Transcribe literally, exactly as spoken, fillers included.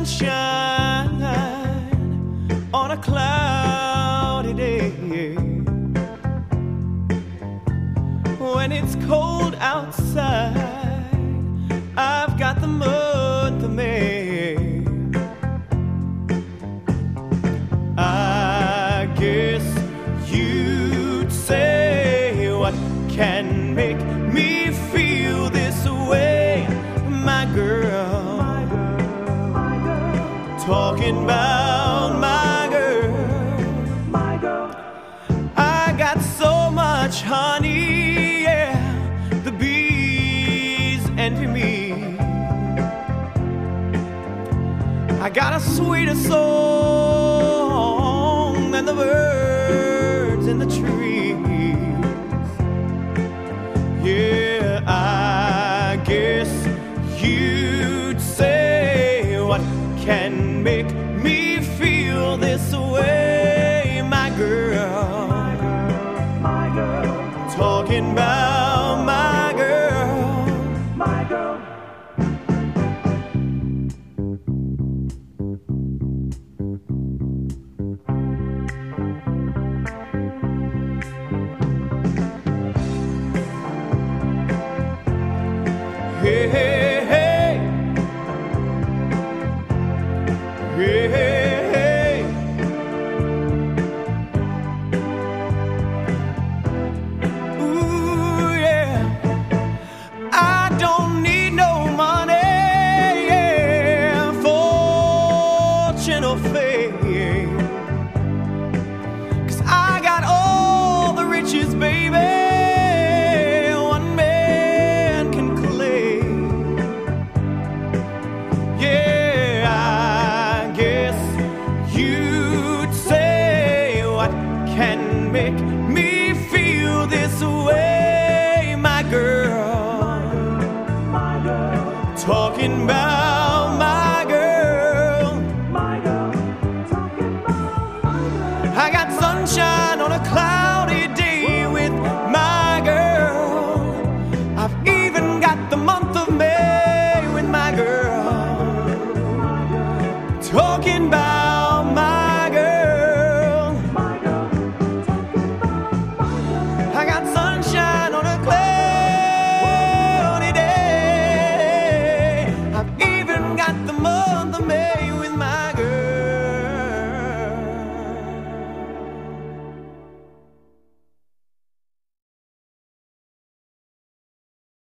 sunshine on a cloudy day. When it's cold outside, I've got the month of May. I guess you'd say, what can make me feel this way, my girl? Talking about my girl, my girl. I got so much honey, yeah, the bees envy me. I got a sweeter song than the birds in the trees. Yeah, I guess you'd say, what can make me feel this way, my girl? My girl, my girl. Talking about my girl, my girl. Hey, hey, hey. Hey, hey, hey. Ooh, yeah. I don't need no money, yeah, fortune or fame, 'cause I got all the riches, baby, one man can claim. Yeah, I guess you'd say, what can make me feel this way?